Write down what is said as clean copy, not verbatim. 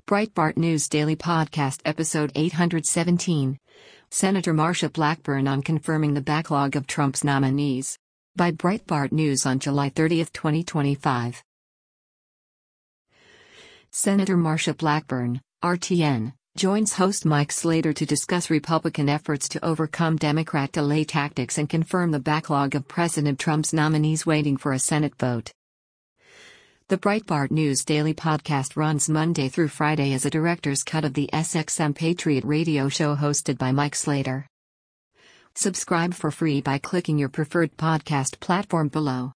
Breitbart News Daily Podcast Episode 817. Senator Marsha Blackburn on confirming the backlog of Trump's nominees. By Breitbart News on July 30, 2025. Senator Marsha Blackburn, RTN, joins host Mike Slater to discuss Republican efforts to overcome Democrat delay tactics and confirm the backlog of President Trump's nominees waiting for a Senate vote. The Breitbart News Daily Podcast runs Monday through Friday as a director's cut of the SXM Patriot radio show hosted by Mike Slater. Subscribe for free by clicking your preferred podcast platform below.